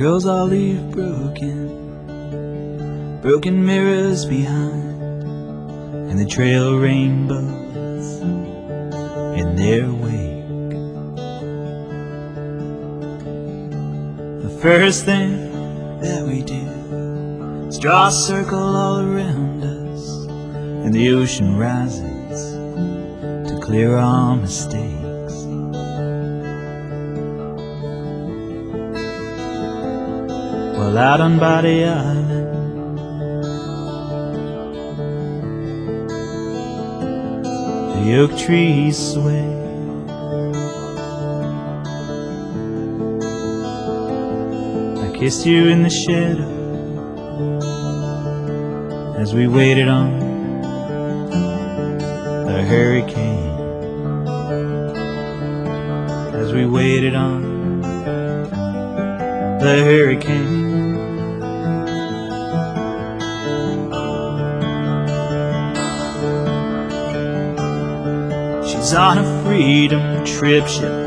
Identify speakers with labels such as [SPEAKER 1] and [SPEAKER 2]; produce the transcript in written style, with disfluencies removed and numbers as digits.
[SPEAKER 1] Girls all leave broken mirrors behind, and they trail rainbows in their wake. The first thing that we do is draw a circle all around us, and the ocean rises to clear our mistakes. Well, out on Body Island, the oak trees sway. I kissed you in the shadow as we waited on the hurricane. As we waited on the hurricane. She's on a freedom trip, she'll